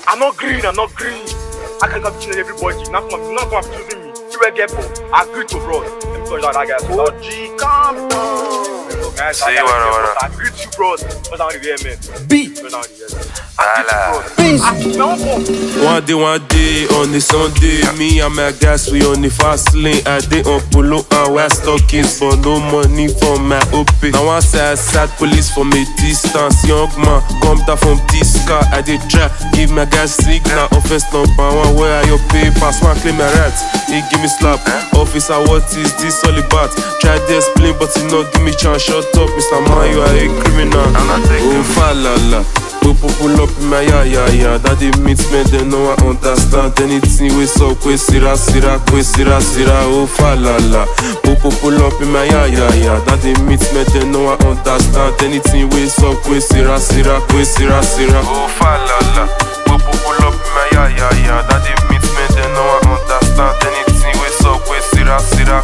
I'm not green. I can come choosing everybody. Not come choosing me. You will get both. I agree to bro. Let me tell you that guy. OG, calm down. See what? I agree to you, bro. What's down the man? B. One day on the Sunday, me and my guys we on the fast lane. I dey on polo and wear stockings for no money for my OP. Now I say I sat police from a distance. Young man come down from this car. I dey try give my guys signal. Offense number one, where are your papers? One claim my rights. He give me slap. Officer, what is this all about? Try to explain, but he not give me chance. Shut up, Mr. Man, you are a criminal. Oh, falala. Pull up in my ya. That they meet me, they know I understand. Anything we so kwe sira. Oh, falala. Pull up in my ya. That they meet me, they know I understand. Anything we so kwe sira. Oh, falala. Pull up in my ya. That they meet me, they know I understand. Anything we so kwe sira.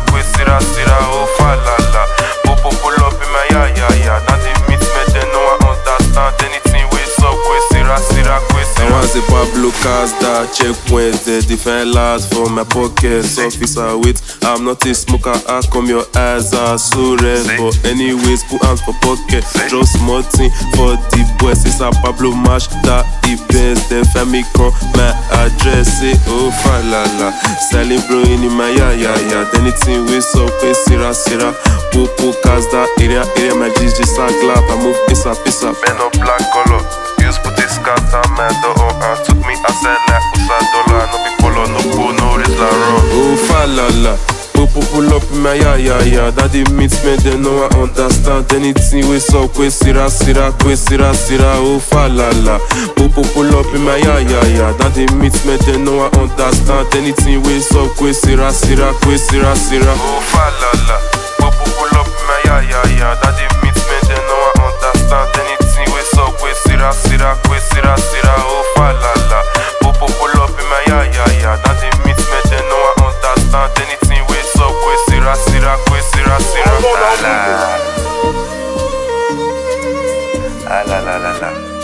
Oh, falala. Pull up in my ya. That they meet me, they know I understand. Anything we so kwe sira. I want the Pablo Casda checkpoint. The different lads from my pockets. Officer, wait, I'm not a smoker. How come your eyes are so red? But anyways, put hands for pocket. Just small thing for the boys. It's a Pablo match that events. The family come my address. Say, oh, falala. Selling bro in my ya. Anything we so kwe sira. Popo Casda area. My DJ clap. I move ASAP. Men of black color. Use put this scatter my door and took me outside like $1. No be color, no go, no race la run. Oh, falala. Pull up in my ya. That they meet me, they know I understand. Anything we so kwe sira. Oh, falala. Pull up in my ya. That they meet me, they know I understand. Anything we so kwe sira. Oh, falala. Pull up in my ya. That they meet me, they know I understand. Anything we so kwe sira. Oh, falala. Pull up in my ya. That they meet me, they know I understand. Anything we so kwe sira. La.